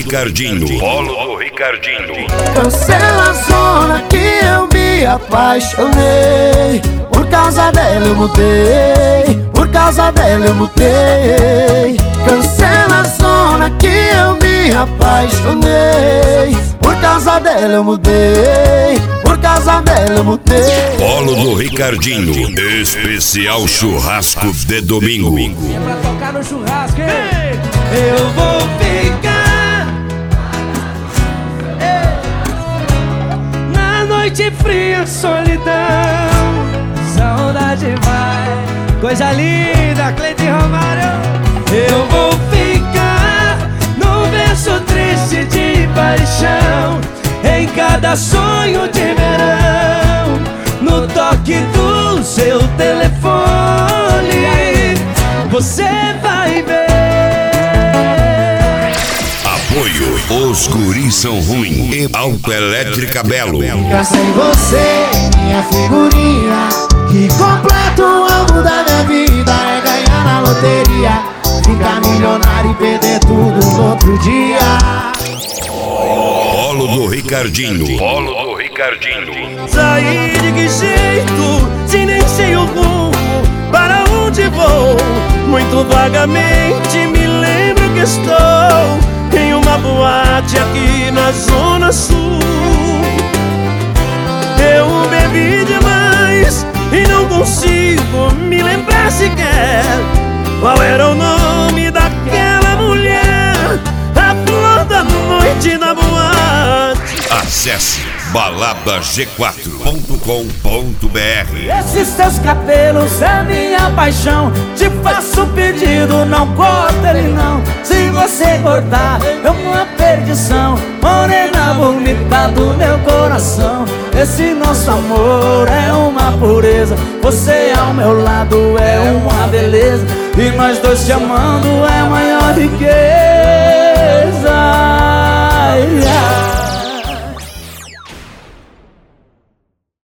Ricardinho. Polo do Ricardinho. Cancela a zona que eu me apaixonei. Por causa dela eu mudei. Por causa dela eu mudei. Cancela a zona que eu me apaixonei. Por causa dela eu mudei. Por causa dela eu mudei. Polo do Ricardinho. Especial churrasco de domingo. É pra tocar no churrasco, hein? Eu vou ficar na noite fria, solidão. Saudade vai. Coisa linda, Cleide Romário. Eu vou ficar num verso triste de paixão. Em cada sonho de verão, no toque do seu telefone, você vai ver. Apoio, os guris são ruins. E Autoelétrica Belo. Ficar sem você, minha figurinha. Que completo o álbum da minha vida é ganhar na loteria. Ficar milionário e perder tudo no outro dia. Polo do Ricardinho. Polo do Ricardinho. Saí de que jeito, se nem sei o rumo, para onde vou? Muito vagamente me lembro que estou em uma boate aqui na Zona Sul. Eu bebi demais e não consigo me lembrar sequer qual era o nome daquela mulher, a flor da noite da boate. Acesse baladag4.com.br. Esses teus cabelos é minha paixão. Te faço um pedido, não corta ele não. Se você cortar, é uma perdição. Morena bonita do meu coração. Esse nosso amor é uma pureza. Você ao meu lado é uma beleza. E nós dois te amando é a maior riqueza.